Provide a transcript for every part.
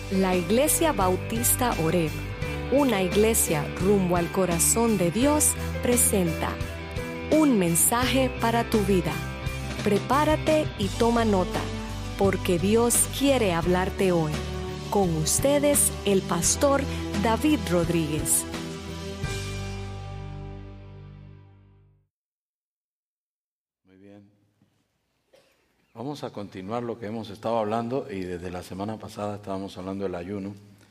La Iglesia Bautista Oreb, una iglesia rumbo al corazón de Dios, presenta un mensaje para tu vida. Prepárate y toma nota, porque Dios quiere hablarte hoy. Con ustedes, el pastor David Rodríguez. Muy bien. Vamos a continuar lo que hemos estado hablando, y desde la semana pasada estábamos hablando del ayuno.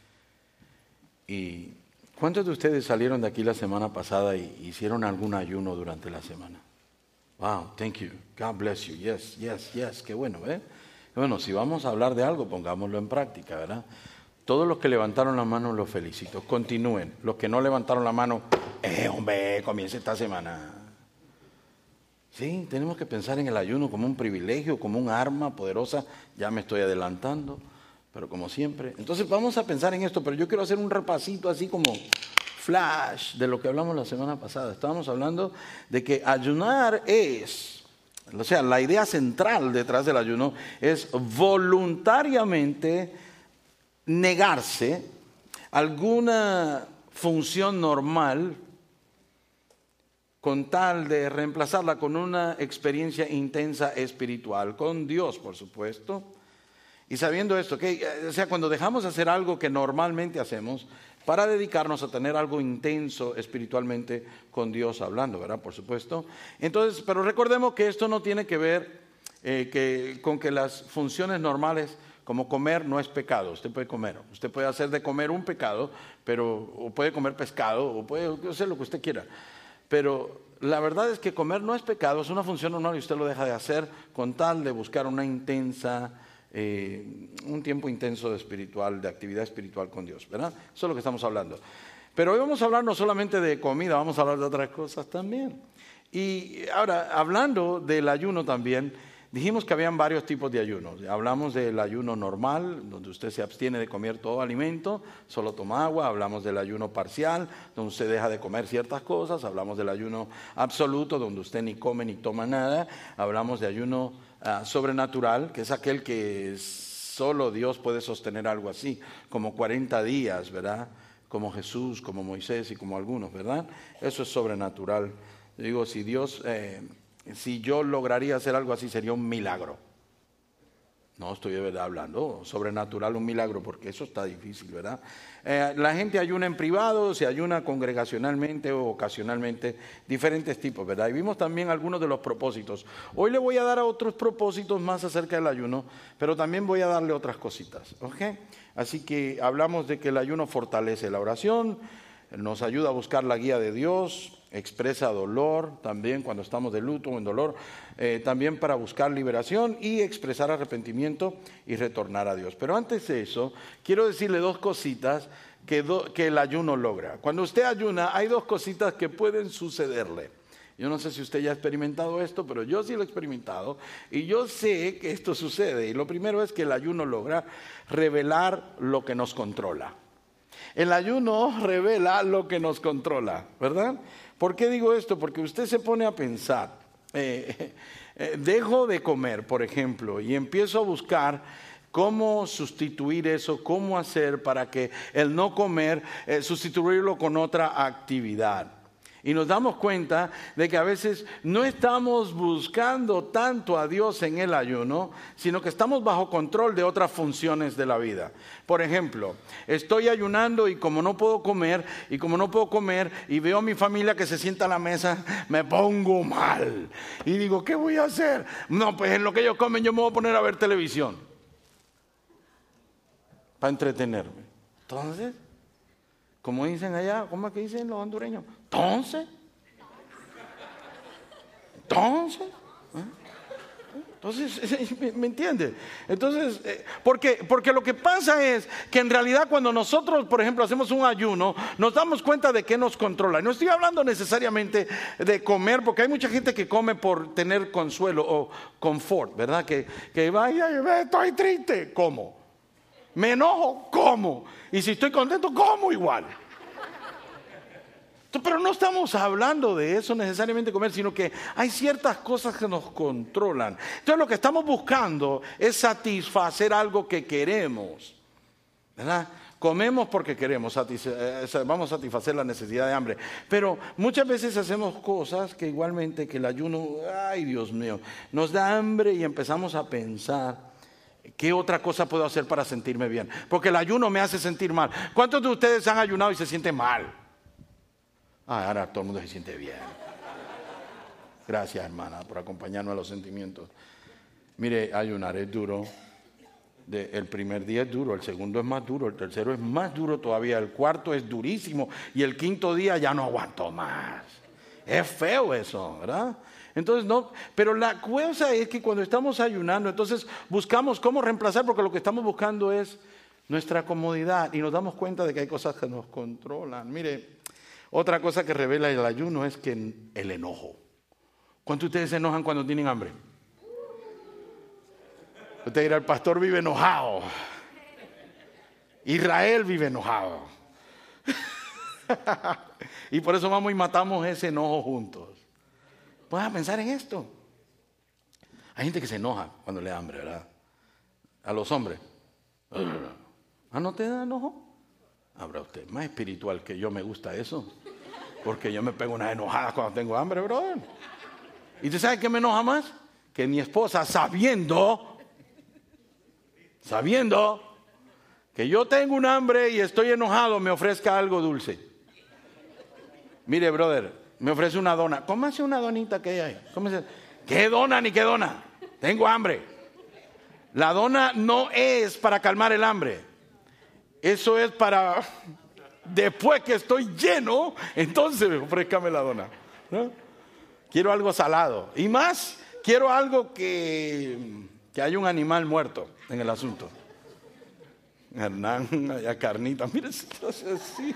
¿Y cuántos de ustedes salieron de aquí la semana pasada y hicieron algún ayuno durante la semana? Wow, thank you. God bless you. Yes, yes, yes. Qué bueno, ¿eh? Bueno, si vamos a hablar de algo, pongámoslo en práctica, ¿verdad? Todos los que levantaron la mano los felicito. Continúen. Los que no levantaron la mano, hombre, comience esta semana. Sí, tenemos que pensar en el ayuno como un privilegio, como un arma poderosa. Ya me estoy adelantando, pero como siempre. Entonces vamos a pensar en esto, pero yo quiero hacer un repasito así como flash de lo que hablamos la semana pasada. Estábamos hablando de que ayunar o sea, la idea central detrás del ayuno es voluntariamente negarse alguna función normal con tal de reemplazarla con una experiencia intensa espiritual, con Dios, por supuesto. Y sabiendo esto, o sea, cuando dejamos de hacer algo que normalmente hacemos para dedicarnos a tener algo intenso espiritualmente con Dios hablando, ¿verdad? Por supuesto. Entonces, pero recordemos que esto no tiene que ver con que las funciones normales, como comer, no es pecado. Usted puede comer, usted puede hacer de comer un pecado, o puede comer pescado, o puede hacer lo que usted quiera. Pero la verdad es que comer no es pecado, es una función normal y usted lo deja de hacer con tal de buscar un tiempo intenso de actividad espiritual con Dios, ¿verdad? Eso es lo que estamos hablando. Pero hoy vamos a hablar no solamente de comida, vamos a hablar de otras cosas también. Y ahora, hablando del ayuno también, dijimos que habían varios tipos de ayunos. Hablamos del ayuno normal, donde usted se abstiene de comer todo alimento, solo toma agua. Hablamos del ayuno parcial, donde usted deja de comer ciertas cosas. Hablamos del ayuno absoluto, donde usted ni come ni toma nada. Hablamos de ayuno sobrenatural, que es aquel que solo Dios puede sostener algo así, como 40 días, ¿verdad? Como Jesús, como Moisés y como algunos, ¿verdad? Eso es sobrenatural. Yo digo, si yo lograría hacer algo así, sería un milagro. No estoy de verdad hablando sobrenatural, un milagro, porque eso está difícil, ¿verdad? La gente ayuna en privado, se ayuna congregacionalmente o ocasionalmente, diferentes tipos, ¿verdad? Y vimos también algunos de los propósitos. Hoy le voy a dar a otros propósitos más acerca del ayuno, pero también voy a darle otras cositas, ¿ok? Así que hablamos de que el ayuno fortalece la oración, nos ayuda a buscar la guía de Dios, expresa dolor también cuando estamos de luto o en dolor, también para buscar liberación y expresar arrepentimiento y retornar a Dios. Pero antes de eso, quiero decirle dos cositas que el ayuno logra. Cuando usted ayuna, hay dos cositas que pueden sucederle. Yo no sé si usted ya ha experimentado esto, pero yo sí lo he experimentado y yo sé que esto sucede. Y lo primero es que el ayuno logra revelar lo que nos controla. El ayuno revela lo que nos controla, ¿verdad? ¿Por qué digo esto? Porque usted se pone a pensar, dejo de comer, por ejemplo, y empiezo a buscar cómo sustituir eso, cómo hacer para que el no comer, sustituirlo con otra actividad. Y nos damos cuenta de que a veces no estamos buscando tanto a Dios en el ayuno, sino que estamos bajo control de otras funciones de la vida. Por ejemplo, estoy ayunando y como no puedo comer, y veo a mi familia que se sienta a la mesa, me pongo mal. Y digo, ¿qué voy a hacer? No, pues en lo que ellos comen yo me voy a poner a ver televisión para entretenerme. Entonces, como dicen allá, ¿cómo es que dicen los hondureños? Entonces, ¿me entiende? Entonces, porque lo que pasa es que en realidad cuando nosotros, por ejemplo, hacemos un ayuno, nos damos cuenta de qué nos controla. No estoy hablando necesariamente de comer, porque hay mucha gente que come por tener consuelo o confort, ¿verdad? Que vaya, estoy triste, como. Me enojo, como. Y si estoy contento, como igual. Pero no estamos hablando de eso necesariamente comer, sino que hay ciertas cosas que nos controlan. Entonces lo que estamos buscando es satisfacer algo que queremos. ¿verdad? Comemos porque queremos, vamos a satisfacer la necesidad de hambre. Pero muchas veces hacemos cosas que igualmente que el ayuno, ay Dios mío, nos da hambre y empezamos a pensar, ¿qué otra cosa puedo hacer para sentirme bien? Porque el ayuno me hace sentir mal. ¿Cuántos de ustedes han ayunado y se sienten mal? Ahora todo el mundo se siente bien. Gracias, hermana, por acompañarnos a los sentimientos. Mire, ayunar es duro. El primer día es duro, el segundo es más duro, el tercero es más duro todavía, el cuarto es durísimo y el quinto día ya no aguanto más. Es feo eso, ¿verdad? Entonces no, pero la cosa es que cuando estamos ayunando, entonces buscamos cómo reemplazar, porque lo que estamos buscando es nuestra comodidad y nos damos cuenta de que hay cosas que nos controlan. Mire, otra cosa que revela el ayuno es que el enojo. ¿Cuántos de ustedes se enojan cuando tienen hambre? Usted dirá, el pastor vive enojado. Israel vive enojado. Y por eso vamos y matamos ese enojo juntos. Puedes pensar en esto. Hay gente que se enoja cuando le da hambre, ¿verdad? A los hombres. ¿No te da enojo? Habrá usted más espiritual que yo, me gusta eso. Porque yo me pego unas enojadas cuando tengo hambre, brother. ¿Y usted sabe qué me enoja más? Que mi esposa, sabiendo que yo tengo un hambre y estoy enojado, me ofrezca algo dulce. Mire, brother, me ofrece una dona. Cómase una donita que hay. ¿Qué dona ni qué dona? Tengo hambre. La dona no es para calmar el hambre. Eso es para, después que estoy lleno, entonces ofrézcame la dona, ¿no? Quiero algo salado. Y más, quiero algo que haya un animal muerto en el asunto. Hernán, allá carnita, mire, así.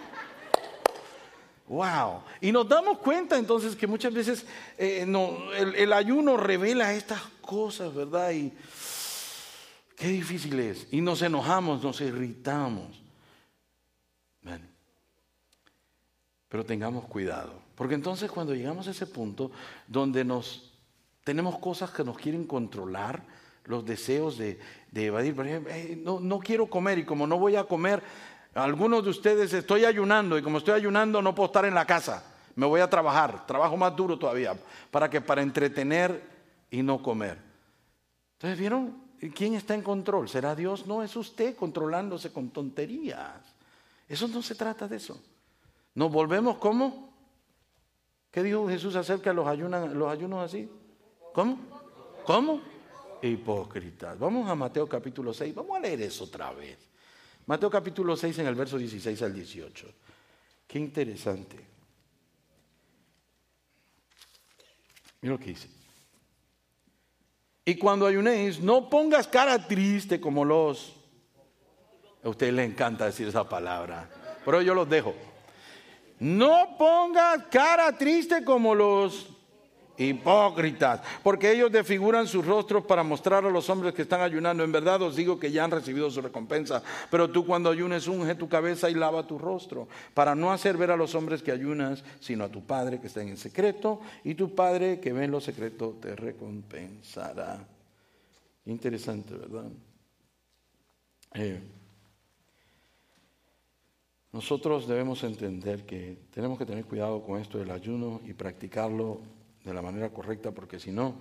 Wow. Y nos damos cuenta entonces que muchas veces el ayuno revela estas cosas, ¿verdad? Y qué difícil es. Y nos enojamos, nos irritamos. Bueno, pero tengamos cuidado. Porque entonces cuando llegamos a ese punto donde tenemos cosas que nos quieren controlar, los deseos de evadir, por ejemplo, no quiero comer, y como no voy a comer, algunos de ustedes estoy ayunando, y como estoy ayunando no puedo estar en la casa, me voy a trabajo más duro todavía, para entretener y no comer. Entonces, ¿vieron? ¿Quién está en control? ¿Será Dios? No, es usted controlándose con tonterías. Eso no se trata de eso. Nos volvemos ¿cómo? ¿Qué dijo Jesús acerca de los ayunos así? ¿Cómo? Hipócritas. Vamos a Mateo capítulo 6. Vamos a leer eso otra vez. Mateo capítulo 6 en el verso 16 al 18. Qué interesante. Mira lo que dice. Y cuando ayunéis, no pongas cara triste como los... A ustedes les encanta decir esa palabra, pero yo los dejo. No pongas cara triste como los hipócritas, porque ellos desfiguran sus rostros para mostrar a los hombres que están ayunando. En verdad os digo que ya han recibido su recompensa. Pero tú cuando ayunes, unge tu cabeza y lava tu rostro, para no hacer ver a los hombres que ayunas, sino a tu Padre que está en secreto, y tu Padre que ve en lo secreto te recompensará. Interesante, ¿verdad? Nosotros debemos entender que tenemos que tener cuidado con esto del ayuno y practicarlo de la manera correcta, porque si no,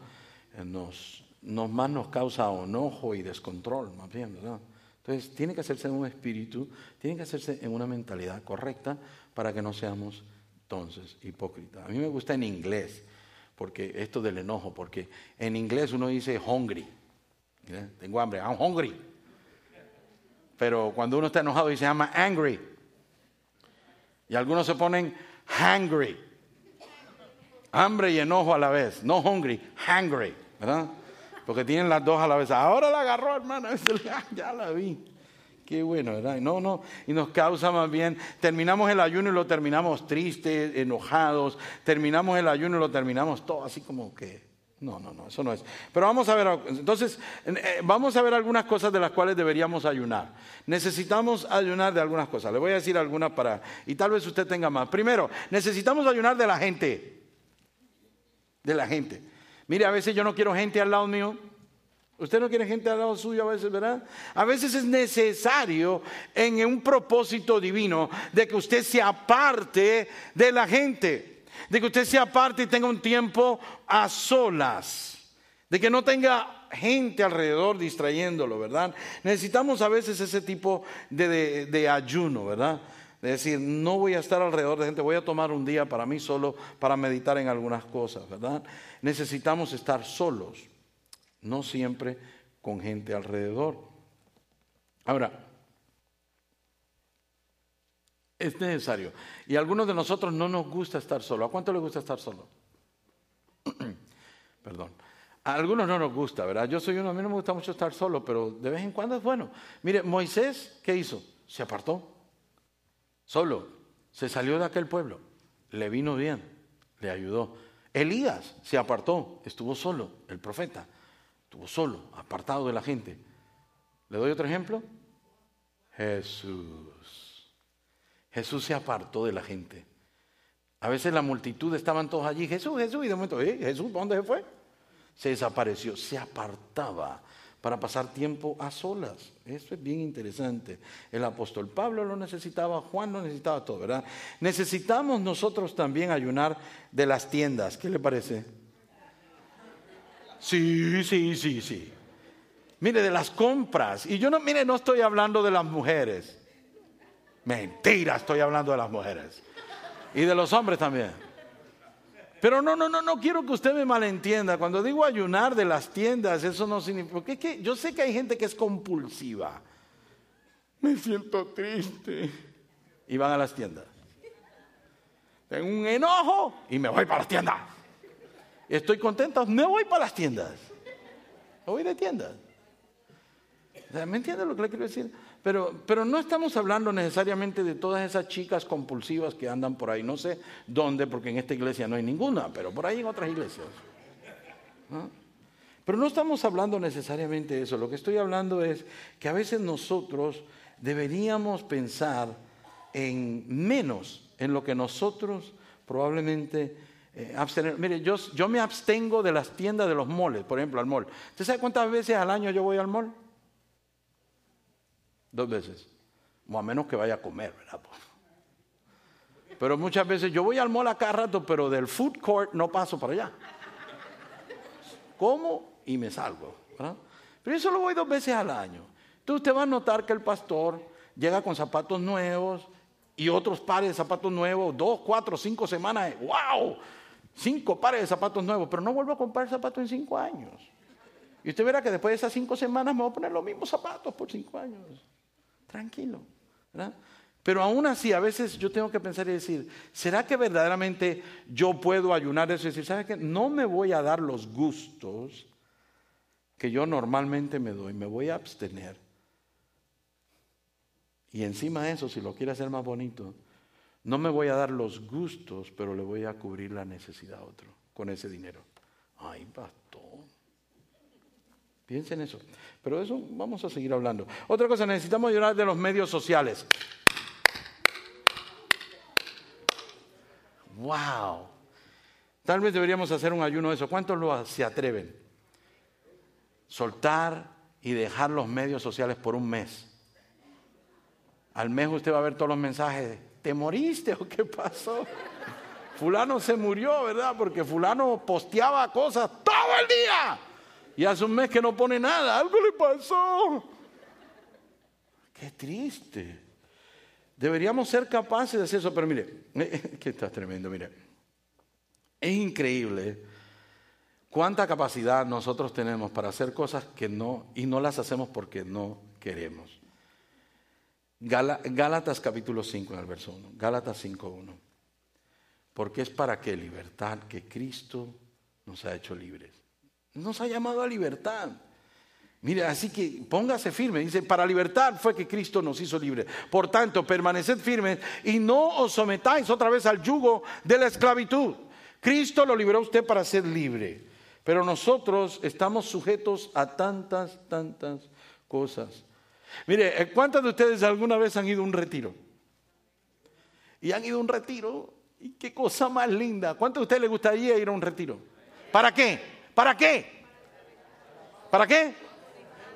nos causa enojo y descontrol, más bien, ¿verdad? Entonces, tiene que hacerse en un espíritu, tiene que hacerse en una mentalidad correcta para que no seamos, entonces, hipócritas. A mí me gusta en inglés, porque esto del enojo, porque en inglés uno dice hungry, ¿sí? Tengo hambre, I'm hungry. Pero cuando uno está enojado se llama angry. Y algunos se ponen hangry. Hambre y enojo a la vez. No hungry, hangry, ¿verdad? Porque tienen las dos a la vez. Ahora la agarró, hermana. Ya la vi. Qué bueno, ¿verdad? Y nos causa más bien, terminamos el ayuno y lo terminamos tristes, enojados. Terminamos el ayuno y lo terminamos todo así como que... No, eso no es. Pero vamos a ver, entonces, vamos a ver algunas cosas de las cuales deberíamos ayunar. Necesitamos ayunar de algunas cosas. Le voy a decir algunas y tal vez usted tenga más. Primero, necesitamos ayunar de la gente. De la gente. Mire, a veces yo no quiero gente al lado mío. Usted no quiere gente al lado suyo a veces, ¿verdad? A veces es necesario en un propósito divino de que usted se aparte de la gente, de que usted se aparte y tenga un tiempo a solas, de que no tenga gente alrededor distrayéndolo, ¿verdad? Necesitamos a veces ese tipo de ayuno, ¿verdad? De decir, no voy a estar alrededor de gente, voy a tomar un día para mí solo para meditar en algunas cosas, ¿verdad? Necesitamos estar solos. No siempre con gente alrededor. Ahora, es necesario. Y a algunos de nosotros no nos gusta estar solo. ¿A cuánto les gusta estar solo? Perdón. A algunos no nos gusta, ¿verdad? Yo soy uno, a mí no me gusta mucho estar solo, pero de vez en cuando es bueno. Mire, Moisés, ¿qué hizo? Se apartó. Solo. Se salió de aquel pueblo. Le vino bien. Le ayudó. Elías se apartó. Estuvo solo, el profeta. Estuvo solo, apartado de la gente. ¿Le doy otro ejemplo? Jesús. Jesús se apartó de la gente. A veces la multitud estaban todos allí. Jesús, Jesús. Y de momento, Jesús, ¿dónde se fue? Se desapareció. Se apartaba para pasar tiempo a solas. Eso es bien interesante. El apóstol Pablo lo necesitaba, Juan lo necesitaba, todo, ¿verdad? Necesitamos nosotros también ayunar de las tiendas. ¿Qué le parece? Sí. Mire, de las compras. Y yo no estoy hablando de las mujeres. Mentira, estoy hablando de las mujeres. Y de los hombres también. Pero no quiero que usted me malentienda. Cuando digo ayunar de las tiendas, eso no significa... Porque es que yo sé que hay gente que es compulsiva. Me siento triste. Y van a las tiendas. Tengo un enojo y me voy para las tiendas. Estoy contento, me voy para las tiendas. Me voy de tiendas. ¿Me entiende lo que le quiero decir? Pero no estamos hablando necesariamente de todas esas chicas compulsivas que andan por ahí. No sé dónde, porque en esta iglesia no hay ninguna, pero por ahí en otras iglesias. ¿No? Pero no estamos hablando necesariamente de eso. Lo que estoy hablando es que a veces nosotros deberíamos pensar en menos en lo que nosotros probablemente... abstener. Mire, yo me abstengo de las tiendas de los malls, por ejemplo, al mall. ¿Usted sabe cuántas veces al año yo voy al mall? 2 veces. O a menos que vaya a comer, ¿verdad? Pero muchas veces yo voy al mall a cada rato, pero del food court no paso para allá. Como y me salgo, ¿verdad? Pero yo solo voy 2 veces al año. Entonces usted va a notar que el pastor llega con zapatos nuevos y otros pares de zapatos nuevos, 2, 4, 5 semanas. ¡Wow! 5 pares de zapatos nuevos, pero no vuelvo a comprar zapatos en 5 años. Y usted verá que después de esas 5 semanas me voy a poner los mismos zapatos por 5 años. Tranquilo, ¿verdad? Pero aún así, a veces yo tengo que pensar y decir, ¿será que verdaderamente yo puedo ayunar eso y decir, ¿sabe qué? No me voy a dar los gustos que yo normalmente me doy, me voy a abstener. Y encima de eso, si lo quiere hacer más bonito, no me voy a dar los gustos, pero le voy a cubrir la necesidad a otro con ese dinero. Ay, pastor. Piensen en eso. Pero de eso vamos a seguir hablando. Otra cosa, necesitamos ayunar de los medios sociales. ¡Wow! Tal vez deberíamos hacer un ayuno de eso. ¿Cuántos se atreven? Soltar y dejar los medios sociales por un mes. Al mes usted va a ver todos los mensajes. ¿Te moriste o qué pasó? Fulano se murió, ¿verdad? Porque fulano posteaba cosas todo el día. Y hace un mes que no pone nada. Algo le pasó. Qué triste. Deberíamos ser capaces de hacer eso. Pero mire, que está tremendo, mire. Es increíble cuánta capacidad nosotros tenemos para hacer cosas que no, y no las hacemos porque no queremos. Gálatas capítulo 5 en el verso 1. Gálatas 5:1. Porque es para qué libertad que Cristo nos ha hecho libres. Nos ha llamado a libertad. Mire, así que póngase firme. Dice, para libertad fue que Cristo nos hizo libres. Por tanto, permaneced firmes y no os sometáis otra vez al yugo de la esclavitud. Cristo lo liberó a usted para ser libre. Pero nosotros estamos sujetos a tantas cosas. Mire, ¿cuántos de ustedes alguna vez han ido a un retiro? Y han ido a un retiro, y qué cosa más linda. ¿Cuántos de ustedes les gustaría ir a un retiro? ¿Para qué? ¿Para qué? ¿Para qué?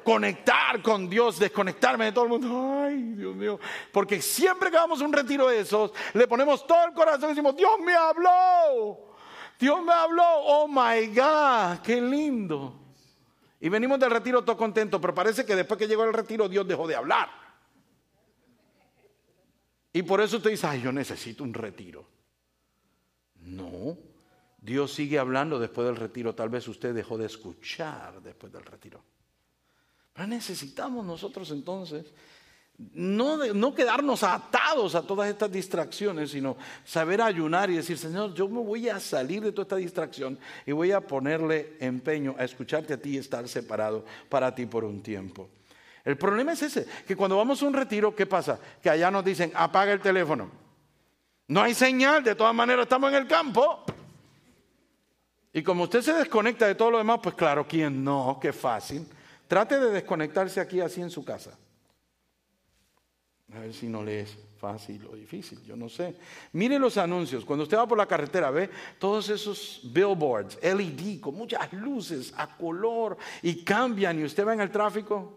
conectar con Dios, desconectarme de todo el mundo. Ay, Dios mío. Porque siempre que vamos a un retiro de esos, le ponemos todo el corazón y decimos, Dios me habló. Dios me habló. Oh my God, qué lindo. Y venimos del retiro todo contentos, pero parece que después que llegó el retiro Dios dejó de hablar. Y por eso usted dice, ay, yo necesito un retiro. No, Dios sigue hablando después del retiro. Tal vez usted dejó de escuchar después del retiro. Pero necesitamos nosotros entonces no quedarnos atados a todas estas distracciones, sino saber ayunar y decir, Señor, yo me voy a salir de toda esta distracción y voy a ponerle empeño a escucharte a ti y estar separado para ti por un tiempo. El problema es ese, que cuando vamos a un retiro, ¿qué pasa? Que allá nos dicen, apaga el teléfono. No hay señal, de todas maneras estamos en el campo. Y como usted se desconecta de todo lo demás, pues claro, ¿quién no? Qué fácil. Trate de desconectarse aquí así en su casa. A ver si no le es fácil o difícil, yo no sé. Mire los anuncios, cuando usted va por la carretera, ve todos esos billboards, LED, con muchas luces a color y cambian y usted va en el tráfico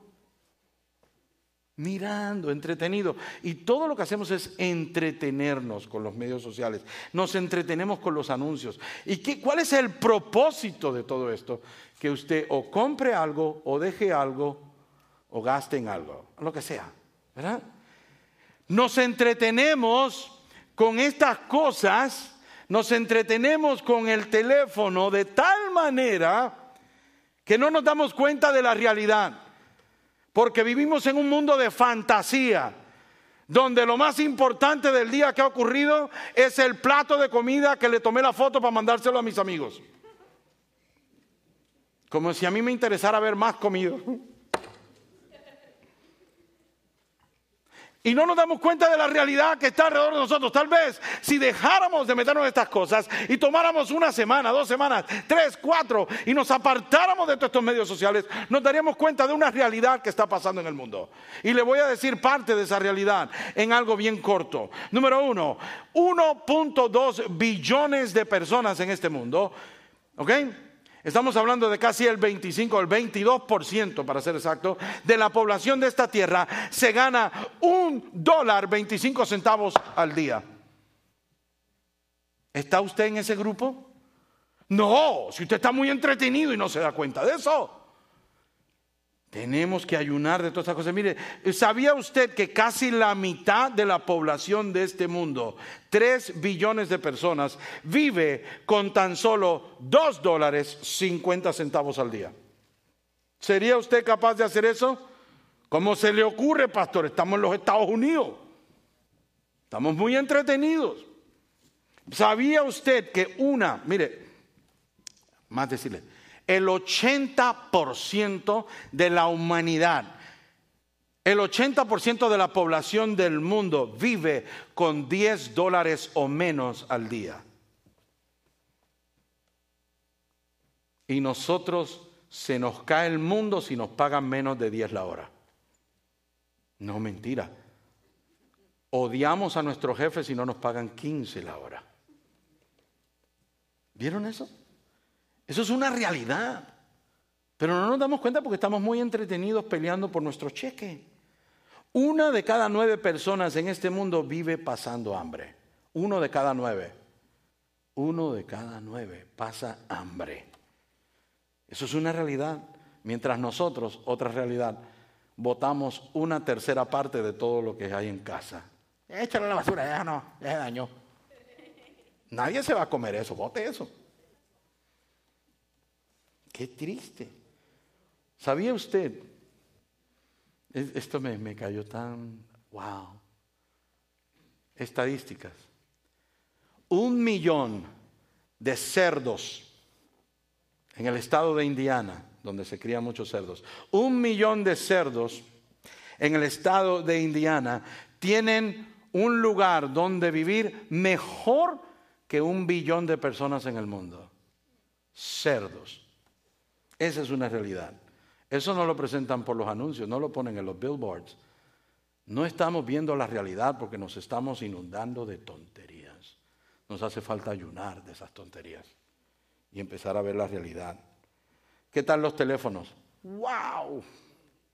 mirando, entretenido. Y todo lo que hacemos es entretenernos con los medios sociales. Nos entretenemos con los anuncios. ¿Y cuál es el propósito de todo esto? Que usted o compre algo, o deje algo, o gaste en algo, lo que sea, ¿verdad? Nos entretenemos con estas cosas, nos entretenemos con el teléfono de tal manera que no nos damos cuenta de la realidad. Porque vivimos en un mundo de fantasía, donde lo más importante del día que ha ocurrido es el plato de comida que le tomé la foto para mandárselo a mis amigos. Como si a mí me interesara ver más comida. Y no nos damos cuenta de la realidad que está alrededor de nosotros. Tal vez si dejáramos de meternos en estas cosas y tomáramos una semana, 2 semanas, 3, 4 y nos apartáramos de todos estos medios sociales, nos daríamos cuenta de una realidad que está pasando en el mundo. Y le voy a decir parte de esa realidad en algo bien corto. Número 1, 1.2 billones de personas en este mundo, ¿ok? Estamos hablando de casi el 25, el 22% para ser exacto, de la población de esta tierra se gana $1.25 al día. ¿Está usted en ese grupo? No, si usted está muy entretenido y no se da cuenta de eso. Tenemos que ayunar de todas estas cosas. Mire, ¿sabía usted que casi la mitad de la población de este mundo, 3 billones de personas, vive con tan solo $2.50 al día? ¿Sería usted capaz de hacer eso? ¿Cómo se le ocurre, pastor? Estamos en los Estados Unidos. Estamos muy entretenidos. ¿Sabía usted que más decirle, el 80% de la humanidad, el 80% de la población del mundo vive con $10 o menos al día? Y nosotros se nos cae el mundo si nos pagan menos de 10 la hora. No, mentira. Odiamos a nuestros jefes si no nos pagan 15 la hora. ¿Vieron eso? Eso es una realidad, pero no nos damos cuenta porque estamos muy entretenidos peleando por nuestro cheque. 1 de cada 9 personas en este mundo vive pasando hambre. 1 de cada 9. 1 de cada 9 pasa hambre. Eso es una realidad. Mientras nosotros, otra realidad, botamos 1/3 parte de todo lo que hay en casa. Échalo a la basura, ya se dañó. Nadie se va a comer eso, bote eso. Qué triste. ¿Sabía usted? Esto me cayó tan... wow. Estadísticas. 1 millón de cerdos en el estado de Indiana, donde se crían muchos cerdos. 1 millón de cerdos en el estado de Indiana tienen un lugar donde vivir mejor que 1 billón de personas en el mundo. Cerdos. Esa es una realidad. Eso no lo presentan por los anuncios, no lo ponen en los billboards. No estamos viendo la realidad porque nos estamos inundando de tonterías. Nos hace falta ayunar de esas tonterías y empezar a ver la realidad. ¿Qué tal los teléfonos? ¡Wow!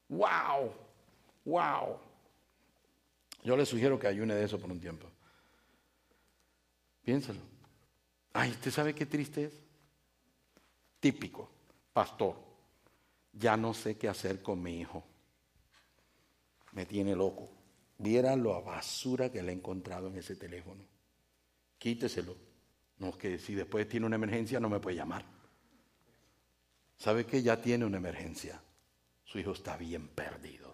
¡Wow! ¡Wow! Yo le sugiero que ayune de eso por un tiempo. Piénsalo. Ay, ¿usted sabe qué triste es? Típico, pastor. Ya no sé qué hacer con mi hijo. Me tiene loco. Viera la basura que le he encontrado en ese teléfono. Quíteselo. No, es que si después tiene una emergencia no me puede llamar. ¿Sabe qué? Ya tiene una emergencia. Su hijo está bien perdido.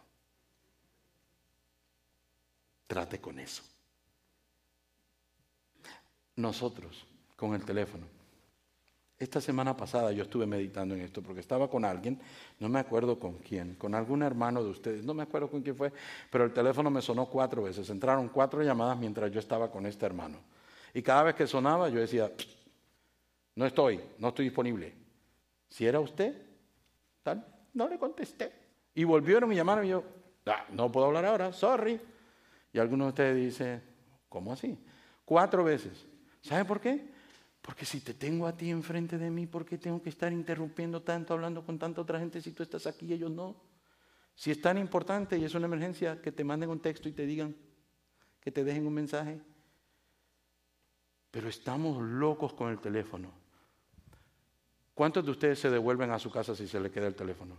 Trate con eso. Nosotros, con el teléfono. Esta semana pasada yo estuve meditando en esto porque estaba con alguien, no me acuerdo con quién, con algún hermano de ustedes, no me acuerdo con quién fue, pero el teléfono me sonó 4 veces. Entraron 4 llamadas mientras yo estaba con este hermano. Y cada vez que sonaba yo decía, no estoy disponible. Si era usted, tal, no le contesté. Y volvieron y llamaron y yo, no puedo hablar ahora, sorry. Y algunos de ustedes dicen, ¿cómo así? 4 veces. ¿Sabe por qué? Porque si te tengo a ti enfrente de mí, ¿por qué tengo que estar interrumpiendo tanto, hablando con tanta otra gente si tú estás aquí y ellos no? Si es tan importante y es una emergencia, que te manden un texto y te digan, que te dejen un mensaje. Pero estamos locos con el teléfono. ¿Cuántos de ustedes se devuelven a su casa si se le queda el teléfono?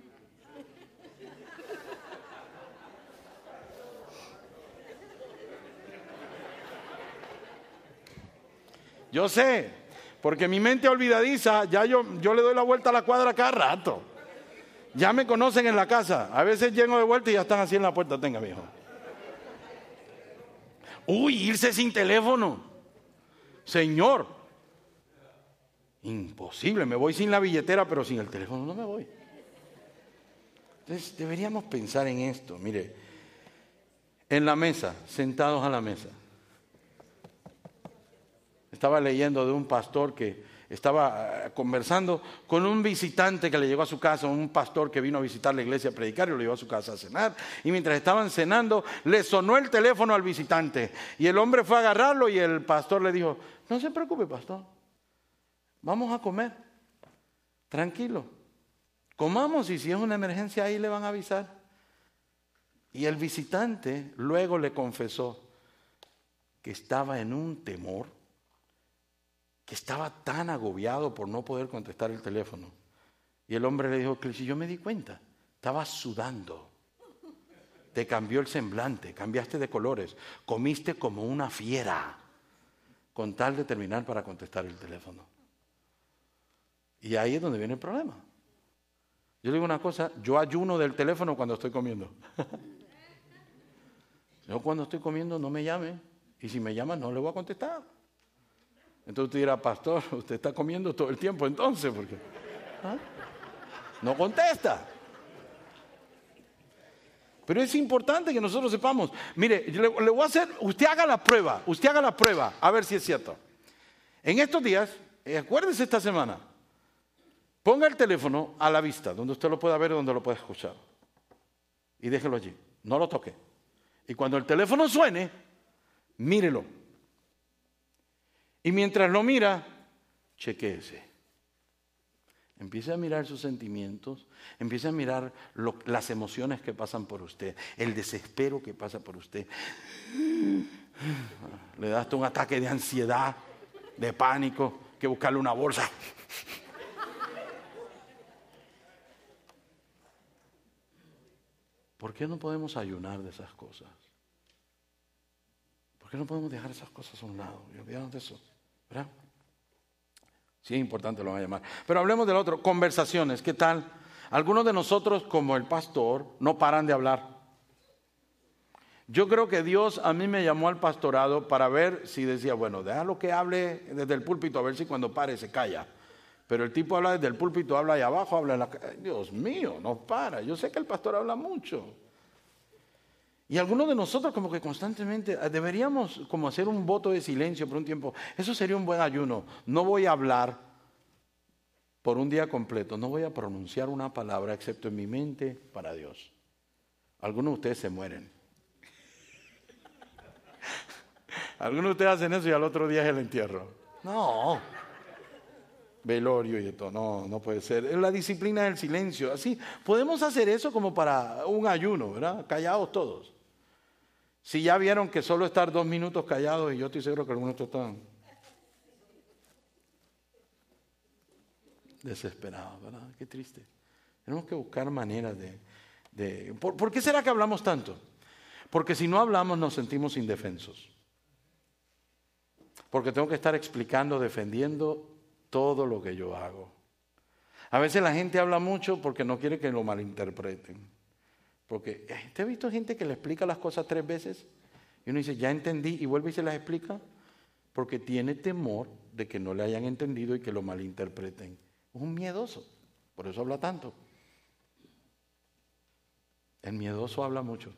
Yo sé, porque mi mente olvidadiza, ya yo le doy la vuelta a la cuadra cada rato. Ya me conocen en la casa. A veces llego de vuelta y ya están así en la puerta. Tenga, mijo. Uy, irse sin teléfono. Señor. Imposible, me voy sin la billetera, pero sin el teléfono no me voy. Entonces, deberíamos pensar en esto. Mire, en la mesa, sentados a la mesa. Estaba leyendo de un pastor que estaba conversando con un visitante que le llegó a su casa, un pastor que vino a visitar la iglesia a predicar y lo llevó a su casa a cenar. Y mientras estaban cenando, le sonó el teléfono al visitante. Y el hombre fue a agarrarlo y el pastor le dijo, no se preocupe, pastor, vamos a comer, tranquilo. Comamos y si es una emergencia ahí le van a avisar. Y el visitante luego le confesó que estaba en un temor, que estaba tan agobiado por no poder contestar el teléfono. Y el hombre le dijo, que si yo me di cuenta, estabas sudando, te cambió el semblante, cambiaste de colores, comiste como una fiera, con tal de terminar para contestar el teléfono. Y ahí es donde viene el problema. Yo le digo una cosa, yo ayuno del teléfono cuando estoy comiendo. Yo cuando estoy comiendo no me llame, y si me llama no le voy a contestar. Entonces usted dirá, pastor, usted está comiendo todo el tiempo entonces, porque no contesta. Pero es importante que nosotros sepamos. Mire, le voy a hacer, usted haga la prueba, a ver si es cierto. En estos días, acuérdese esta semana, ponga el teléfono a la vista, donde usted lo pueda ver y donde lo pueda escuchar. Y déjelo allí, no lo toque. Y cuando el teléfono suene, mírelo. Y mientras lo mira, chequéese. Empiece a mirar sus sentimientos, empiece a mirar las emociones que pasan por usted, el desespero que pasa por usted. Le da hasta un ataque de ansiedad, de pánico, que buscarle una bolsa. ¿Por qué no podemos ayunar de esas cosas? ¿Por qué no podemos dejar esas cosas a un lado y olvidarnos de eso? ¿Verdad? Sí, es importante, lo van a llamar. Pero hablemos del otro, conversaciones. ¿Qué tal? Algunos de nosotros, como el pastor, no paran de hablar. Yo creo que Dios a mí me llamó al pastorado para ver si decía, bueno, déjalo que hable desde el púlpito, a ver si cuando pare se calla. Pero el tipo habla desde el púlpito, habla ahí abajo, habla en la... Dios mío, no para. Yo sé que el pastor habla mucho. Y algunos de nosotros como que constantemente deberíamos como hacer un voto de silencio por un tiempo. Eso sería un buen ayuno. No voy a hablar por un día completo. No voy a pronunciar una palabra excepto en mi mente para Dios. Algunos de ustedes se mueren. Algunos de ustedes hacen eso y al otro día es el entierro. No. velorio y de todo. No, no puede ser. Es la disciplina del silencio. Así, podemos hacer eso como para un ayuno, ¿verdad? Callados todos. Si ya vieron que solo estar 2 minutos callados, y yo estoy seguro que algunos están desesperados, ¿verdad? Qué triste. Tenemos que buscar maneras ¿Por qué será que hablamos tanto? Porque si no hablamos nos sentimos indefensos. Porque tengo que estar explicando, defendiendo todo lo que yo hago. A veces la gente habla mucho porque no quiere que lo malinterpreten. Porque ¿te has visto gente que le explica las cosas 3 veces? Y uno dice, ya entendí, y vuelve y se las explica. Porque tiene temor de que no le hayan entendido y que lo malinterpreten. Es un miedoso, por eso habla tanto. El miedoso habla mucho.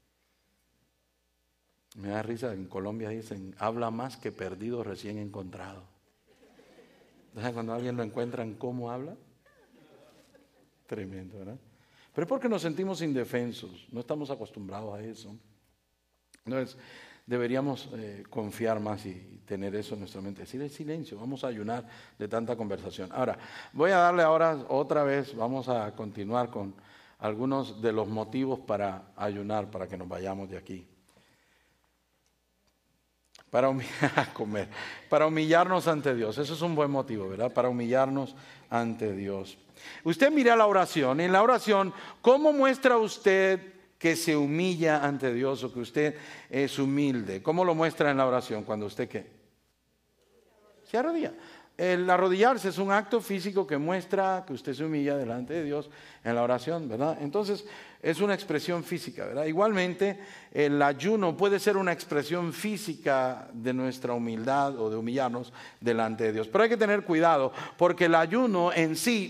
Me da risa, en Colombia dicen, habla más que perdido recién encontrado. Entonces cuando alguien lo encuentran, ¿cómo habla? Tremendo, ¿verdad? Pero es porque nos sentimos indefensos, no estamos acostumbrados a eso. Entonces, deberíamos confiar más y tener eso en nuestra mente. Decir el silencio, vamos a ayunar de tanta conversación. Ahora, voy a darle ahora otra vez, vamos a continuar con algunos de los motivos para ayunar, para que nos vayamos de aquí. Para humillarnos ante Dios. Eso es un buen motivo, ¿verdad? Para humillarnos ante Dios. Usted mira la oración. En la oración, ¿cómo muestra usted que se humilla ante Dios o que usted es humilde? ¿Cómo lo muestra en la oración? Cuando usted ¿qué? Se arrodilla. El arrodillarse es un acto físico que muestra que usted se humilla delante de Dios en la oración, ¿verdad? Entonces, es una expresión física, ¿verdad? Igualmente, el ayuno puede ser una expresión física de nuestra humildad o de humillarnos delante de Dios. Pero hay que tener cuidado, porque el ayuno en sí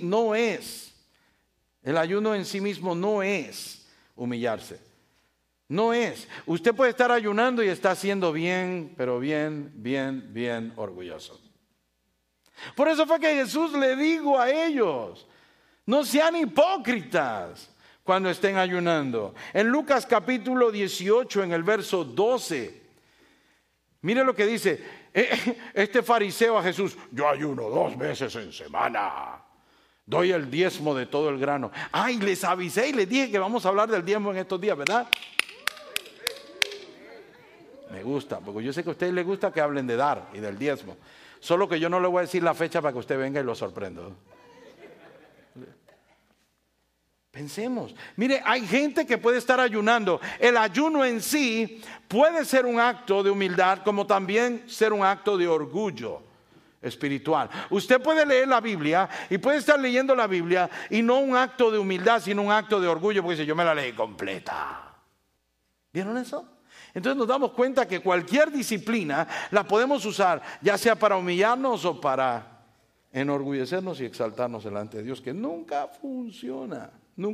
mismo no es humillarse. No es. Usted puede estar ayunando y está siendo bien, pero bien orgulloso. Por eso fue que Jesús le dijo a ellos, no sean hipócritas cuando estén ayunando. En Lucas capítulo 18, en el verso 12, mire lo que dice este fariseo a Jesús: yo ayuno 2 veces en semana, doy el diezmo de todo el grano. Ay, les avisé y les dije que vamos a hablar del diezmo en estos días, ¿verdad? Me gusta, porque yo sé que a ustedes les gusta que hablen de dar y del diezmo. Solo que yo no le voy a decir la fecha para que usted venga y lo sorprenda. Pensemos. Mire, hay gente que puede estar ayunando. El ayuno en sí puede ser un acto de humildad, como también ser un acto de orgullo espiritual. Usted puede leer la Biblia y puede estar leyendo la Biblia y no un acto de humildad, sino un acto de orgullo, porque dice, yo me la leí completa. ¿Vieron eso? Entonces nos damos cuenta que cualquier disciplina la podemos usar, ya sea para humillarnos o para enorgullecernos y exaltarnos delante de Dios, que nunca funciona.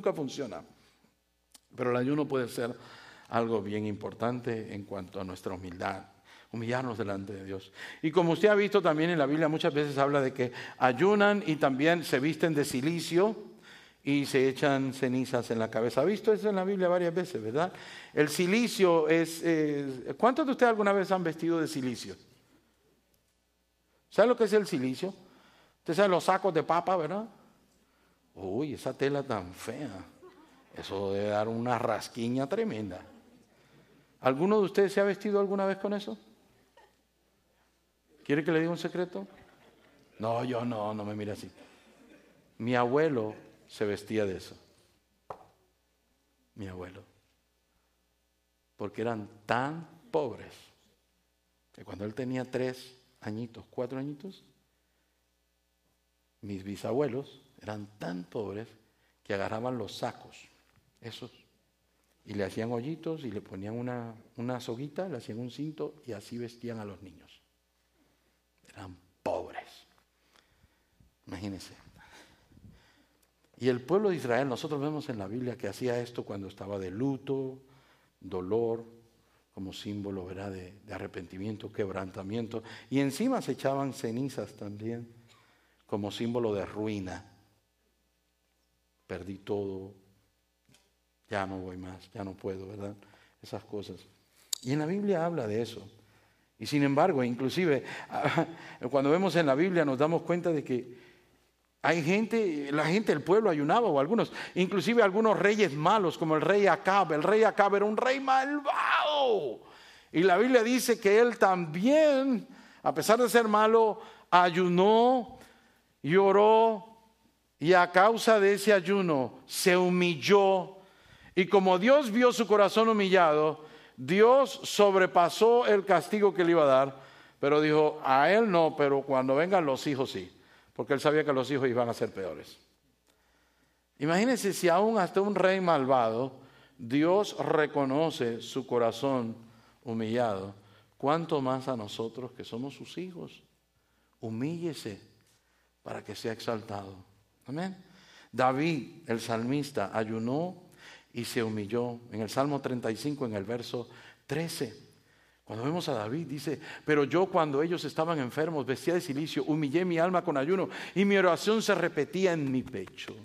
Pero el ayuno puede ser algo bien importante en cuanto a nuestra humildad, humillarnos delante de Dios. Y como usted ha visto también en la Biblia, muchas veces habla de que ayunan y también se visten de cilicio y se echan cenizas en la cabeza. ¿Ha visto eso en la Biblia varias veces, verdad? El cilicio es... ¿cuántos de ustedes alguna vez han vestido de cilicio? ¿Sabe lo que es el cilicio? Usted sabe los sacos de papa, ¿verdad? Uy, esa tela tan fea. Eso debe dar una rasquiña tremenda. ¿Alguno de ustedes se ha vestido alguna vez con eso? ¿Quiere que le diga un secreto? No, yo no me mire así. Mi abuelo se vestía de eso. Mi abuelo. Porque eran tan pobres que cuando él tenía 3 añitos, 4 añitos, mis bisabuelos eran tan pobres que agarraban los sacos, esos, y le hacían hoyitos y le ponían una soguita, le hacían un cinto y así vestían a los niños. Eran pobres. Imagínense. Y el pueblo de Israel, nosotros vemos en la Biblia que hacía esto cuando estaba de luto, dolor, como símbolo, ¿verdad?, de arrepentimiento, quebrantamiento. Y encima se echaban cenizas también, como símbolo de ruina. Perdí todo, ya no voy más, ya no puedo, ¿verdad? Esas cosas. Y en la Biblia habla de eso. Y sin embargo, inclusive, cuando vemos en la Biblia nos damos cuenta de que el pueblo ayunaba, o algunos, inclusive algunos reyes malos, como el rey Acab. El rey Acab era un rey malvado. Y la Biblia dice que él también, a pesar de ser malo, ayunó y oró. Y a causa de ese ayuno se humilló. Y como Dios vio su corazón humillado, Dios sobrepasó el castigo que le iba a dar. Pero dijo, a él no, pero cuando vengan los hijos sí. Porque él sabía que los hijos iban a ser peores. Imagínense si aún hasta un rey malvado, Dios reconoce su corazón humillado. ¿Cuánto más a nosotros que somos sus hijos? Humíllese para que sea exaltado. Amén. David, el salmista, ayunó y se humilló. En el Salmo 35, en el verso 13. Cuando vemos a David, dice, pero yo cuando ellos estaban enfermos, vestía de cilicio, humillé mi alma con ayuno y mi oración se repetía en mi pecho.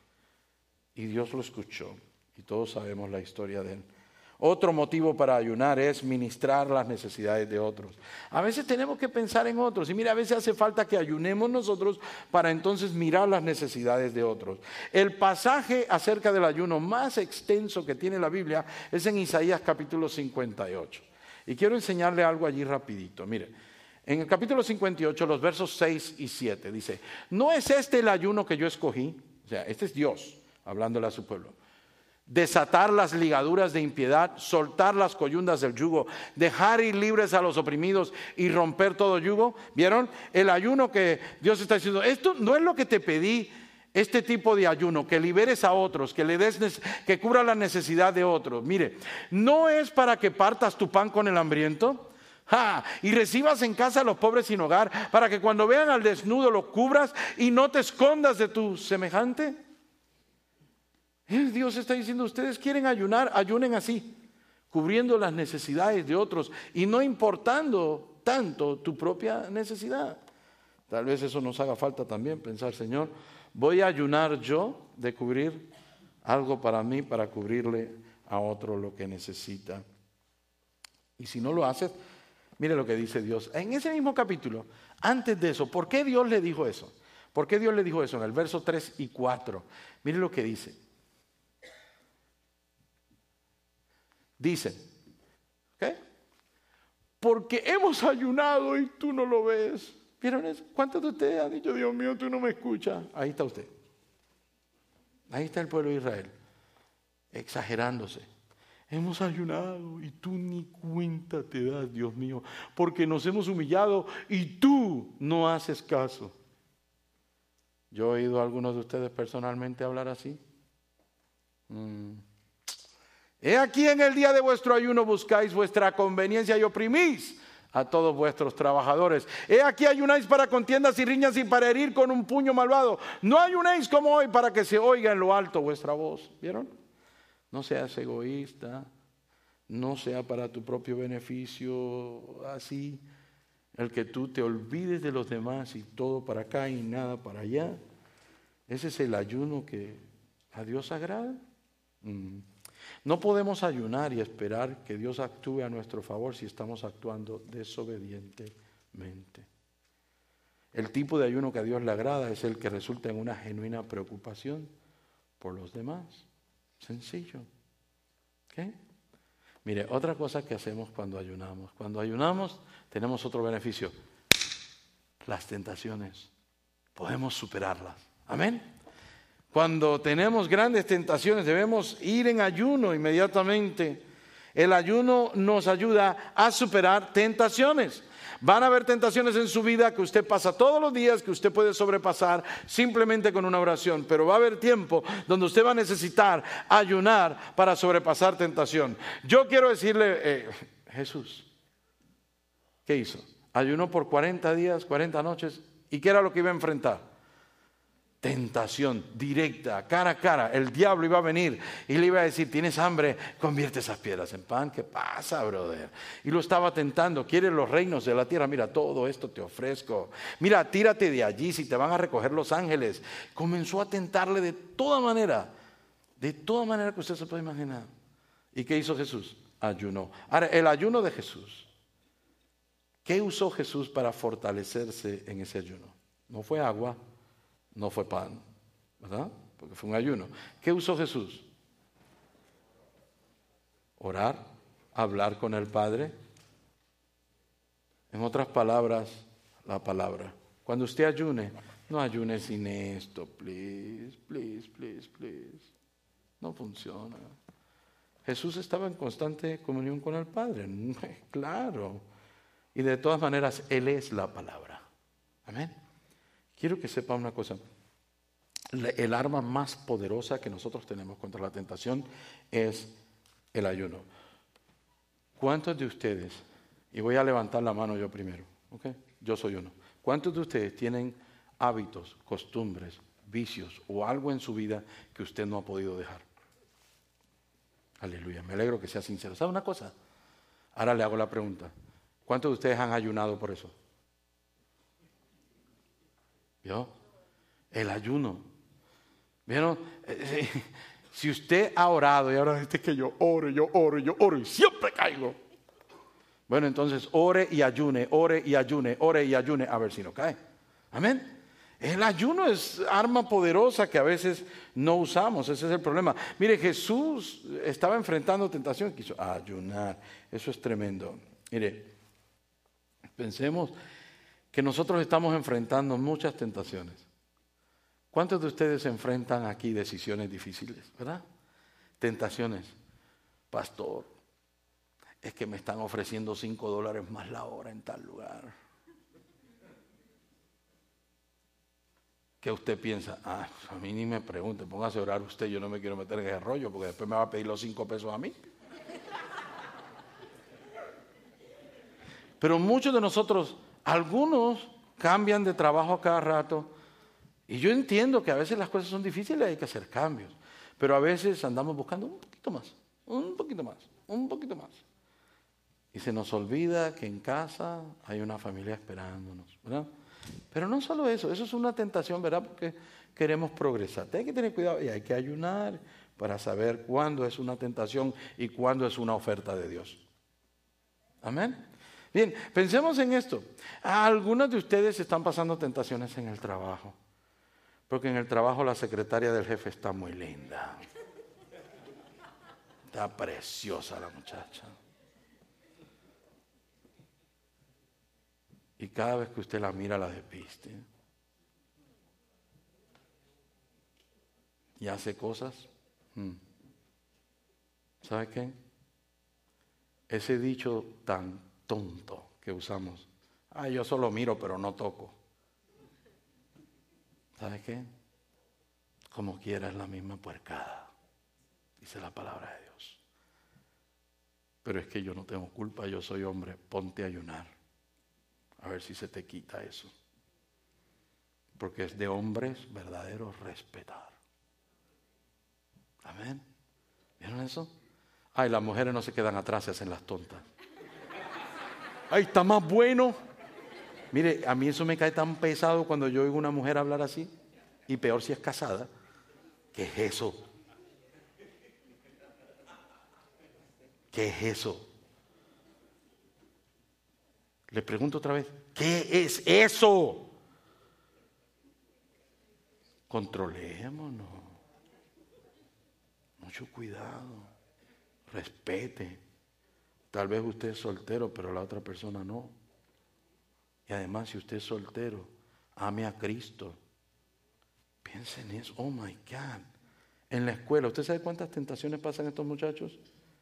Y Dios lo escuchó y todos sabemos la historia de él. Otro motivo para ayunar es ministrar las necesidades de otros. A veces tenemos que pensar en otros y mira, a veces hace falta que ayunemos nosotros para entonces mirar las necesidades de otros. El pasaje acerca del ayuno más extenso que tiene la Biblia es en Isaías capítulo 58. Y quiero enseñarle algo allí rapidito. Mire, en el capítulo 58, los versos 6 y 7, dice, ¿no es este el ayuno que yo escogí? O sea, este es Dios hablándole a su pueblo. Desatar las ligaduras de impiedad, soltar las coyundas del yugo, dejar ir libres a los oprimidos y romper todo yugo. ¿Vieron? El ayuno que Dios está diciendo, esto no es lo que te pedí. Este tipo de ayuno, que liberes a otros, que le des, que cubra la necesidad de otros. Mire, no es para que partas tu pan con el hambriento y recibas en casa a los pobres sin hogar, para que cuando vean al desnudo lo cubras y no te escondas de tu semejante. Dios está diciendo, ustedes quieren ayunar, ayunen así, cubriendo las necesidades de otros y no importando tanto tu propia necesidad. Tal vez eso nos haga falta también pensar, Señor, voy a ayunar yo de cubrir algo para mí, para cubrirle a otro lo que necesita. Y si no lo haces, mire lo que dice Dios. En ese mismo capítulo, antes de eso, ¿por qué Dios le dijo eso? ¿Por qué Dios le dijo eso? En el verso 3 y 4. Mire lo que dice. Dice, ¿qué? Porque hemos ayunado y tú no lo ves. ¿Vieron eso? ¿Cuántos de ustedes han dicho, Dios mío, tú no me escuchas? Ahí está usted. Ahí está el pueblo de Israel, exagerándose. Hemos ayunado y tú ni cuenta te das, Dios mío, porque nos hemos humillado y tú no haces caso. Yo he oído a algunos de ustedes personalmente hablar así. He aquí en el día de vuestro ayuno buscáis vuestra conveniencia y oprimís a todos vuestros trabajadores. He aquí ayunáis para contiendas y riñas y para herir con un puño malvado. No ayunéis como hoy para que se oiga en lo alto vuestra voz. ¿Vieron? No seas egoísta, no sea para tu propio beneficio así, el que tú te olvides de los demás y todo para acá y nada para allá. Ese es el ayuno que a Dios agrada. No podemos ayunar y esperar que Dios actúe a nuestro favor si estamos actuando desobedientemente. El tipo de ayuno que a Dios le agrada es el que resulta en una genuina preocupación por los demás. Sencillo. ¿Okay? Mire, otra cosa que hacemos cuando ayunamos. Cuando ayunamos tenemos otro beneficio. Las tentaciones. Podemos superarlas. Amén. Cuando tenemos grandes tentaciones debemos ir en ayuno inmediatamente. El ayuno nos ayuda a superar tentaciones. Van a haber tentaciones en su vida que usted pasa todos los días, que usted puede sobrepasar simplemente con una oración. Pero va a haber tiempo donde usted va a necesitar ayunar para sobrepasar tentación. Yo quiero decirle, Jesús, ¿qué hizo? Ayunó por 40 días, 40 noches. ¿Y qué era lo que iba a enfrentar? Tentación directa, cara a cara. El diablo iba a venir y le iba a decir, ¿tienes hambre? Convierte esas piedras en pan. ¿Qué pasa, brother? Y lo estaba tentando. ¿Quieres los reinos de la tierra? Mira, todo esto te ofrezco. Mira, tírate de allí si te van a recoger los ángeles. Comenzó a tentarle de toda manera que usted se puede imaginar. ¿Y qué hizo Jesús? Ayunó. Ahora, el ayuno de Jesús. ¿Qué usó Jesús para fortalecerse en ese ayuno? No fue agua. No fue pan, ¿verdad? Porque fue un ayuno. ¿Qué usó Jesús? Orar, hablar con el Padre. En otras palabras, la palabra. Cuando usted ayune, no ayune sin esto, please. No funciona. Jesús estaba en constante comunión con el Padre, claro. Y de todas maneras, Él es la palabra. Amén. Quiero que sepa una cosa. El arma más poderosa que nosotros tenemos contra la tentación es el ayuno. ¿Cuántos de ustedes, y voy a levantar la mano yo primero, ¿ok? Yo soy uno. ¿Cuántos de ustedes tienen hábitos, costumbres, vicios o algo en su vida que usted no ha podido dejar? Aleluya, me alegro que sea sincero. ¿Sabe una cosa? Ahora le hago la pregunta. ¿Cuántos de ustedes han ayunado por eso? ¿Vio? El ayuno. ¿Vieron? Si usted ha orado y ahora dice que yo oro y siempre caigo. Bueno, entonces ore y ayune, a ver si no cae. Amén. El ayuno es arma poderosa que a veces no usamos, ese es el problema. Mire, Jesús estaba enfrentando tentación, quiso ayunar, eso es tremendo. Mire, pensemos que nosotros estamos enfrentando muchas tentaciones. ¿Cuántos de ustedes enfrentan aquí decisiones difíciles, verdad? Tentaciones. Pastor, es que me están ofreciendo $5 más la hora en tal lugar. ¿Qué usted piensa? A mí ni me pregunte, póngase a orar usted, yo no me quiero meter en ese rollo porque después me va a pedir los 5 pesos a mí. Pero muchos de nosotros, algunos cambian de trabajo a cada rato y yo entiendo que a veces las cosas son difíciles y hay que hacer cambios, pero a veces andamos buscando un poquito más. Y se nos olvida que en casa hay una familia esperándonos, ¿verdad? Pero no solo eso es una tentación, ¿verdad? Porque queremos progresar. Hay que tener cuidado y hay que ayunar para saber cuándo es una tentación y cuándo es una oferta de Dios. Amén. Bien, pensemos en esto. Algunos de ustedes están pasando tentaciones en el trabajo, porque en el trabajo la secretaria del jefe está muy linda. Está preciosa la muchacha. Y cada vez que usted la mira, la despiste. Y hace cosas. ¿Sabe qué? Ese dicho tan tonto que usamos. Yo solo miro pero no toco. ¿Sabe qué? Como quiera es la misma puercada. Dice la palabra de Dios. Pero es que yo no tengo culpa, yo soy hombre. Ponte a ayunar. A ver si se te quita eso. Porque es de hombres verdaderos respetar. Amén. ¿Vieron eso? Las mujeres no se quedan atrás, se hacen las tontas. Está más bueno. Mire, a mí eso me cae tan pesado cuando yo oigo una mujer hablar así. Y peor si es casada. ¿Qué es eso? ¿Qué es eso? Le pregunto otra vez, ¿qué es eso? Controlémonos. Mucho cuidado. Respete. Tal vez usted es soltero, pero la otra persona no. Y además, si usted es soltero, ame a Cristo. Piense en eso. Oh my God. En la escuela, ¿usted sabe cuántas tentaciones pasan estos muchachos?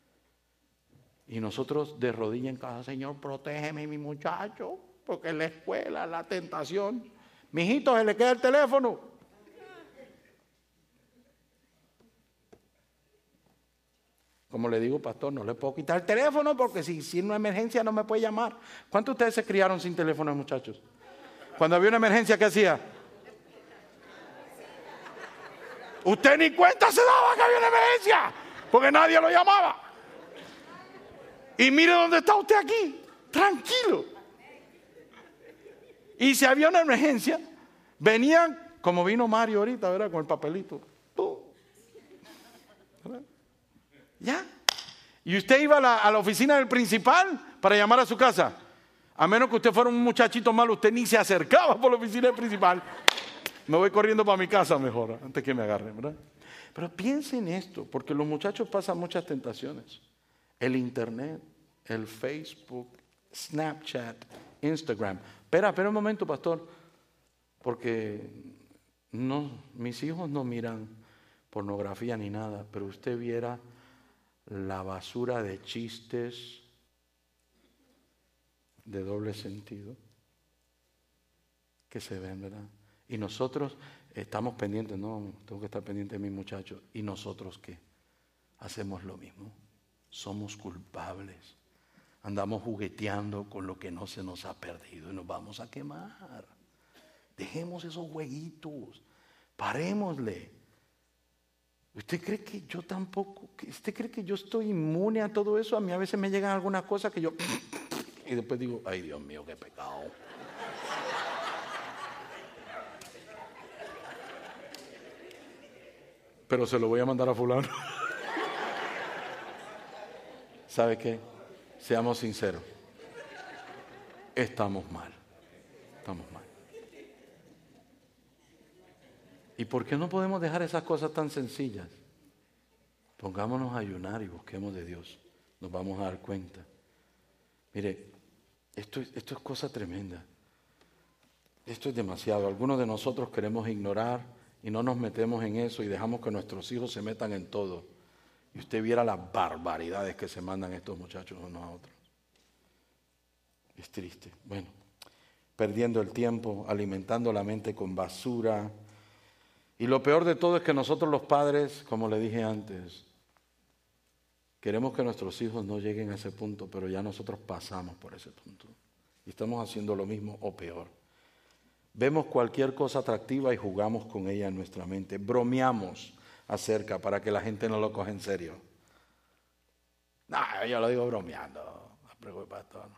Y nosotros de rodillas en casa, Señor, protégeme mi muchacho, porque en la escuela, la tentación. Mijito, se le queda el teléfono. Como le digo, pastor, no le puedo quitar el teléfono porque si una emergencia no me puede llamar. ¿Cuántos de ustedes se criaron sin teléfono, muchachos? Cuando había una emergencia, ¿qué hacía? Usted ni cuenta se daba que había una emergencia, porque nadie lo llamaba. Y mire dónde está usted aquí, tranquilo. Y si había una emergencia, venían, como vino Mario ahorita, ¿verdad? Con el papelito. ¿Verdad? ¿Ya? Y usted iba a la oficina del principal para llamar a su casa. A menos que usted fuera un muchachito malo, usted ni se acercaba por la oficina del principal. Me voy corriendo para mi casa mejor, antes que me agarren, ¿verdad? Pero piensen en esto, porque los muchachos pasan muchas tentaciones. El internet, el Facebook, Snapchat, Instagram. Espera un momento, pastor, porque no, mis hijos no miran pornografía ni nada, pero usted viera la basura de chistes de doble sentido que se ven, ¿verdad? Y nosotros estamos pendientes, no, tengo que estar pendiente de mis muchachos. ¿Y nosotros qué? Hacemos lo mismo. Somos culpables. Andamos jugueteando con lo que no se nos ha perdido y nos vamos a quemar. Dejemos esos jueguitos. Parémosle. ¿Usted cree que yo tampoco? ¿Usted cree que yo estoy inmune a todo eso? A mí a veces me llegan algunas cosas que yo... Y después digo, ay Dios mío, qué pecado. Pero se lo voy a mandar a fulano. ¿Sabe qué? Seamos sinceros. Estamos mal. Estamos mal. ¿Y por qué no podemos dejar esas cosas tan sencillas? Pongámonos a ayunar y busquemos de Dios. Nos vamos a dar cuenta. Mire, esto es cosa tremenda. Esto es demasiado. Algunos de nosotros queremos ignorar y no nos metemos en eso y dejamos que nuestros hijos se metan en todo. Y usted viera las barbaridades que se mandan estos muchachos unos a otros. Es triste. Bueno, perdiendo el tiempo, alimentando la mente con basura. Y lo peor de todo es que nosotros los padres, como le dije antes, queremos que nuestros hijos no lleguen a ese punto, pero ya nosotros pasamos por ese punto. Y estamos haciendo lo mismo o peor. Vemos cualquier cosa atractiva y jugamos con ella en nuestra mente. Bromeamos acerca para que la gente no lo coja en serio. No, yo lo digo bromeando. No preocupe, pastor.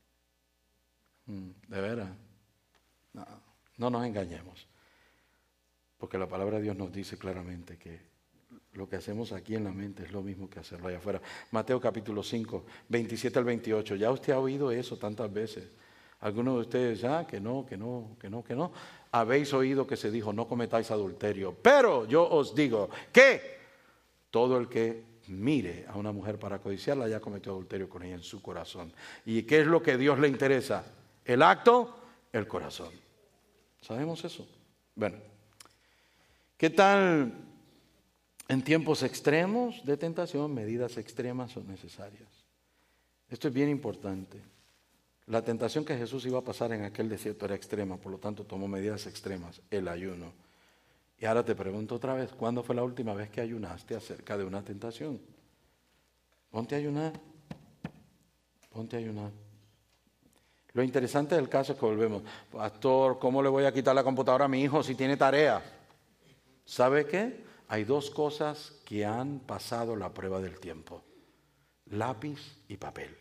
¿De veras? No nos engañemos. Porque la palabra de Dios nos dice claramente que lo que hacemos aquí en la mente es lo mismo que hacerlo allá afuera. Mateo capítulo 5, 27 al 28. Ya usted ha oído eso tantas veces. Algunos de ustedes ya que no. Habéis oído que se dijo, no cometáis adulterio. Pero yo os digo que todo el que mire a una mujer para codiciarla ya cometió adulterio con ella en su corazón. ¿Y qué es lo que a Dios le interesa? El acto, el corazón. ¿Sabemos eso? Bueno, ¿qué tal en tiempos extremos de tentación? Medidas extremas son necesarias. Esto es bien importante. La tentación que Jesús iba a pasar en aquel desierto era extrema, por lo tanto tomó medidas extremas, el ayuno. Y ahora te pregunto otra vez, ¿cuándo fue la última vez que ayunaste acerca de una tentación? Ponte a ayunar. Ponte a ayunar. Lo interesante del caso es que volvemos, pastor, ¿cómo le voy a quitar la computadora a mi hijo si tiene tarea? ¿Sabe qué? Hay dos cosas que han pasado la prueba del tiempo: lápiz y papel.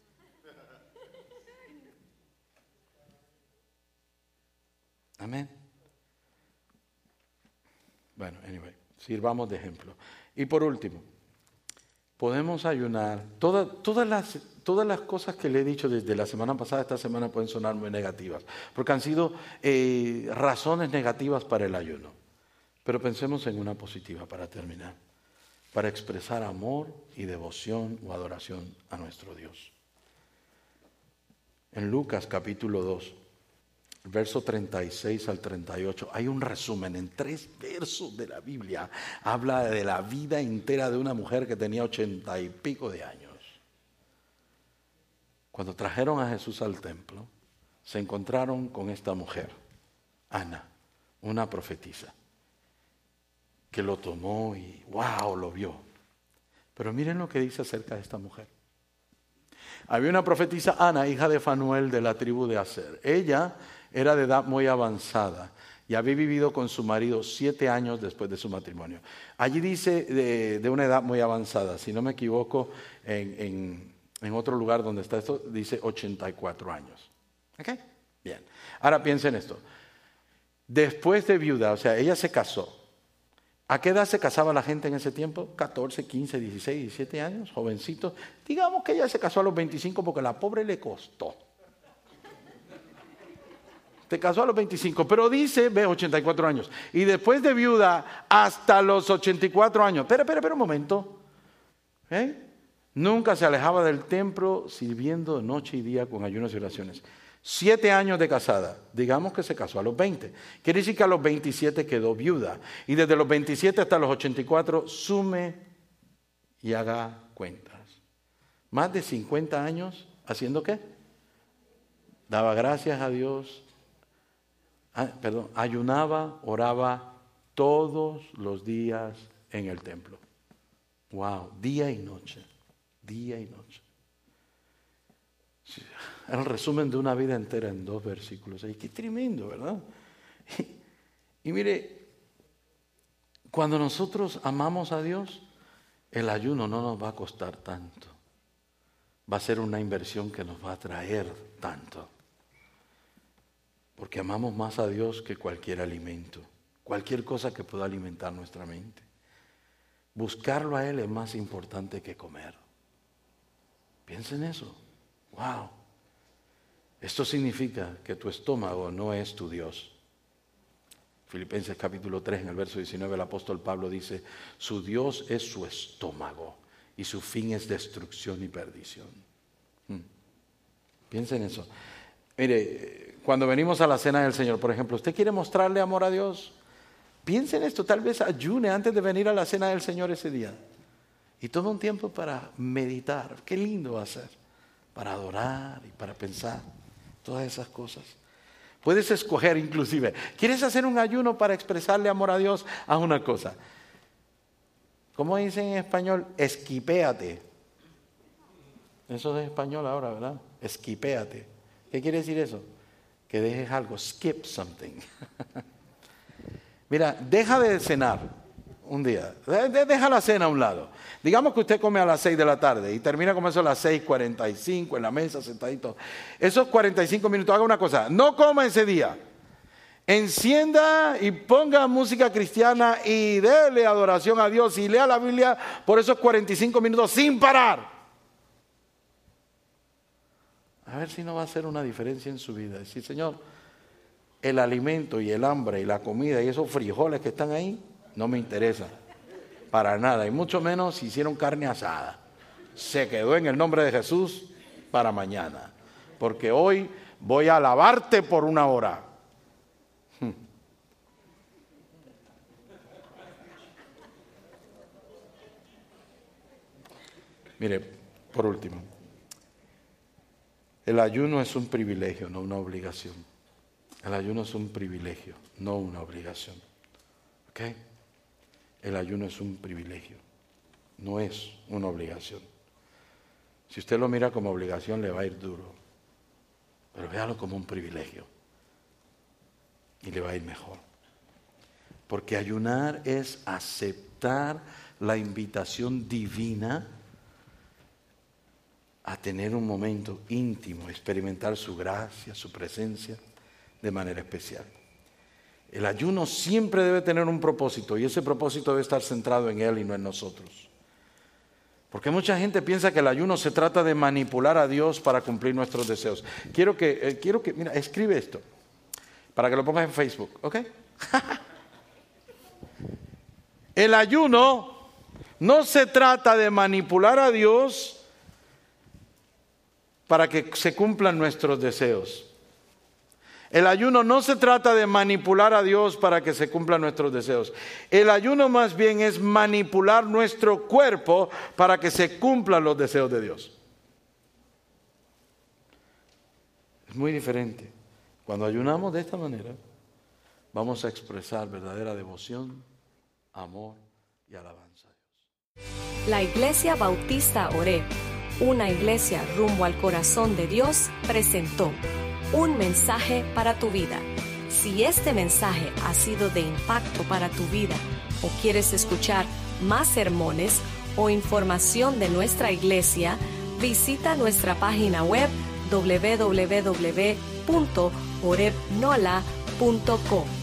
Amén. Bueno, anyway, sirvamos de ejemplo. Y por último, podemos ayunar. Todas las cosas que le he dicho desde la semana pasada, esta semana pueden sonar muy negativas, porque han sido razones negativas para el ayuno. Pero pensemos en una positiva para terminar, para expresar amor y devoción o adoración a nuestro Dios. En Lucas capítulo 2, verso 36 al 38, hay un resumen en 3 versos de la Biblia. Habla de la vida entera de una mujer que tenía 80 y pico de años. Cuando trajeron a Jesús al templo, se encontraron con esta mujer, Ana, una profetisa, que lo tomó y ¡wow! Lo vio. Pero miren lo que dice acerca de esta mujer. Había una profetisa, Ana, hija de Fanuel, de la tribu de Aser. Ella era de edad muy avanzada y había vivido con su marido 7 años después de su matrimonio. Allí dice de una edad muy avanzada, si no me equivoco, en otro lugar donde está esto, dice 84 años. ¿Ok? Bien. Ahora piensen esto. Después de viuda, o sea, ella se casó. ¿A qué edad se casaba la gente en ese tiempo? 14, 15, 16, 17 años, jovencitos. Digamos que ella se casó a los 25 porque la pobre le costó. te casó a los 25, pero dice, ve, 84 años. Y después de viuda hasta los 84 años. Espera un momento. Nunca se alejaba del templo sirviendo noche y día con ayunos y oraciones. 7 años de casada. Digamos que se casó a los 20. Quiere decir que a los 27 quedó viuda. Y desde los 27 hasta los 84 sume y haga cuentas. Más de 50 años haciendo ¿qué? Daba gracias a Dios. Ayunaba, oraba todos los días en el templo. Wow, día y noche. Día y noche. Sí, era el resumen de una vida entera en 2 versículos. Y qué tremendo, ¿verdad? Y mire, cuando nosotros amamos a Dios, el ayuno no nos va a costar tanto. Va a ser una inversión que nos va a traer tanto. Porque amamos más a Dios que cualquier alimento, cualquier cosa que pueda alimentar nuestra mente. Buscarlo a Él es más importante que comer. Piensa en eso. Wow. Esto significa que tu estómago no es tu Dios. Filipenses capítulo 3, en el verso 19, el apóstol Pablo dice, su Dios es su estómago y su fin es destrucción y perdición. Piensa en eso. Mire, cuando venimos a la cena del Señor, por ejemplo, ¿usted quiere mostrarle amor a Dios? Piensa en esto, tal vez ayune antes de venir a la cena del Señor ese día. Y toma un tiempo para meditar. Qué lindo va a ser. Para adorar y para pensar. Todas esas cosas. Puedes escoger inclusive. ¿Quieres hacer un ayuno para expresarle amor a Dios? Haz una cosa. ¿Cómo dicen en español? Esquipéate. Eso es español ahora, ¿verdad? Esquipéate. ¿Qué quiere decir eso? Que dejes algo. Skip something. Mira, deja de cenar un día. Deja la cena a un lado. Digamos que usted come a las 6 de la tarde y termina como eso a las 6:45 en la mesa sentadito. Esos 45 minutos, haga una cosa. No coma ese día. Encienda y ponga música cristiana y déle adoración a Dios y lea la Biblia por esos 45 minutos sin parar. A ver si no va a hacer una diferencia en su vida. Decir, Señor, el alimento y el hambre y la comida y esos frijoles que están ahí no me interesa para nada. Y mucho menos si hicieron carne asada. Se quedó en el nombre de Jesús para mañana. Porque hoy voy a alabarte por 1 hora. Mire, por último, el ayuno es un privilegio, no una obligación. El ayuno es un privilegio, no una obligación. ¿Ok? El ayuno es un privilegio, no es una obligación. Si usted lo mira como obligación, le va a ir duro. Pero véalo como un privilegio. Y le va a ir mejor. Porque ayunar es aceptar la invitación divina a tener un momento íntimo, experimentar su gracia, su presencia de manera especial. El ayuno siempre debe tener un propósito y ese propósito debe estar centrado en Él y no en nosotros. Porque mucha gente piensa que el ayuno se trata de manipular a Dios para cumplir nuestros deseos. Quiero que, mira, escribe esto para que lo pongas en Facebook, ¿ok? El ayuno no se trata de manipular a Dios para que se cumplan nuestros deseos. El ayuno no se trata de manipular a Dios para que se cumplan nuestros deseos. El ayuno más bien es manipular nuestro cuerpo para que se cumplan los deseos de Dios. Es muy diferente. Cuando ayunamos de esta manera, vamos a expresar verdadera devoción, amor y alabanza a Dios. La Iglesia Bautista Oreb, una iglesia rumbo al corazón de Dios, presentó un mensaje para tu vida. Si este mensaje ha sido de impacto para tu vida o quieres escuchar más sermones o información de nuestra iglesia, visita nuestra página web www.orebnola.com.